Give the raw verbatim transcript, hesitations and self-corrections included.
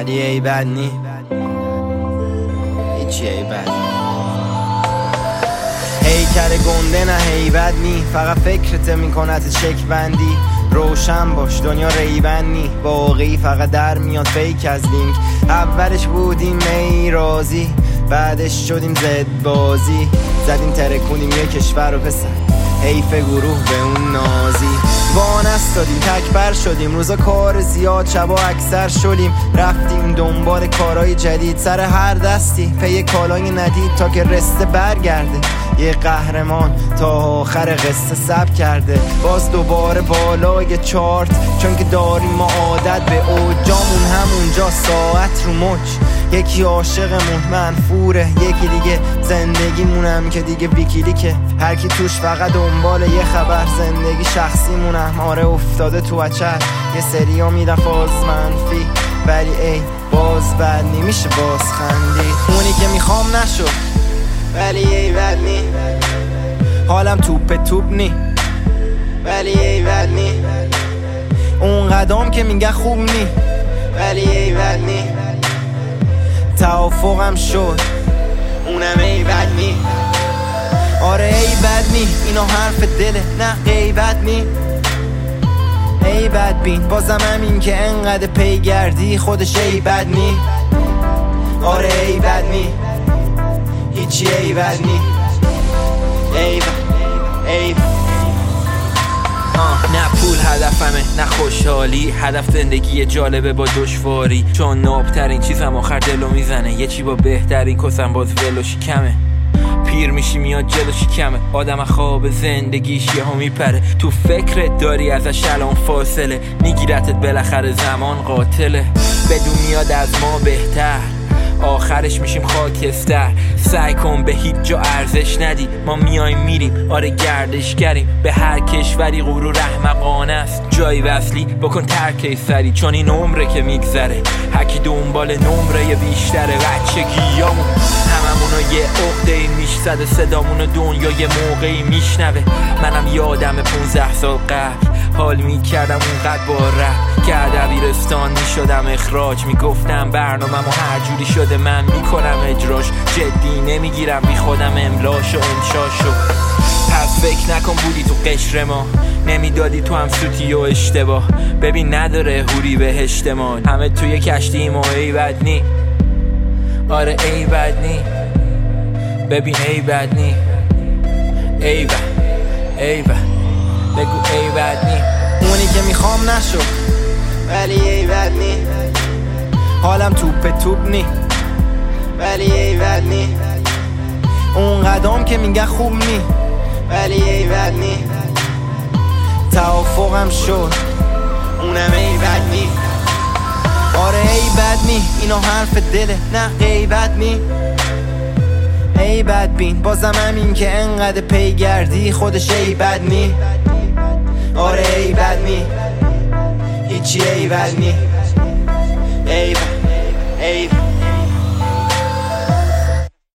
ولی ای بد نی، هیچی ای بد نی. هیکل گنده نه هیبت نی، فقط فکرت میکنت چک بندی. روشن باش دنیا ریبن نی، باقی فقط در میاد فیک از لینک. اولش بودیم می رازی، بعدش شدیم زد بازی. زدیم ترکونیم یه کشور و پسر، حیف گروه به اون نازی. وانست دادیم تکبر شدیم، روزا کار زیاد شبا اکثر شدیم. رفتیم دنبال کارهای جدید، سر هر دستی پی کالای ندید تا که رسته برگرده. یه قهرمان تا آخر قصه سب کرده، باز دوباره بالای چارت، چون که داریم ما عادت به اوجامون همونجا ساعت رو مچ. یکی عاشقمون منفوره، یکی دیگه زندگیمونم که دیگه ویکیلیکه. هر کی توش فقط دنبال یه خبر، زندگی شخصیمونم آره افتاده تو اچر. یه سریا میرن فاز منفی، ولی ای باز بد نمیشه باز خندی. اونی که میخوام نشد ولی ای بد نی، حالم توپ توپ نی ولی ای بد نی. اون قدم که میگن خوب نی ولی ای بد نی. توافقم شد اونم ای بد نی، آره ای بد نی. اینا حرف دله نه غیبت نی. ای بد بین بازم همین که انقدر پی گردی، خودش ای بد نی، آره ای بد نی، هیچی ای بد نی. ای بد ای بد نه پول هدفمه نه خوشحالی، هدف زندگی جالبه با دشواری. چون نابترین چیزم آخر دلو میزنه، یه چی با بهترین کسم باز ولو شکمه. پیر میشی میاد جلو شکمه، آدم خواب زندگیش یه ها میپره. تو فکرت داری ازش الان فاصله، میگیرتت بالاخره زمان قاتله. بدون میاد از ما بهتر، آخرش میشیم خاکستر. سعی کن به هیچ جا ارزش ندی، ما میایم میریم آره گردشگریم. به هر کشوری غرور احمقانه است، جایی وصلی بکن ترک سری. چون این عمره که میگذره، هرکی دنبال نمره بیشتره. بچگیامون هممونو یه عقده میشزده، صدامونو دنیا یه موقعی میشنوه. منم یادم پونزده سال قبل حال میکردم اونقدر با رپ که دبیرستان میشدم اخراج. میگفتم برنامه‌مو هر جوری شده من میکنم اجراش، جدی نمیگیرم بی خودم املاش و انشاشو. پس فکر نکن بودی تو قشر ما، نمیدادی تو هم سوتی و اشتباه. ببین نداره هوری به اجتماع، همه توی کشتی ما ای بد نی، آره ای بد نی. ببین ای بد نی، ای بد ای بد بگو ای بد نی. اونی که میخوام نشد ولی ای بد نی، حالم توپ توپ نی ولی ای بد نی. اون قدم که میگن خوب نی ولی ای بد نی. توافقم شد اونم ای بد نی، آره ای بد نی. اینا حرف دله نه غیبت نی. ای بد بین بازم همین که انقدر پی گردی، خودش ای بد نی، آره ای بد نی، هیچی ای بد نی. ای بد ای بد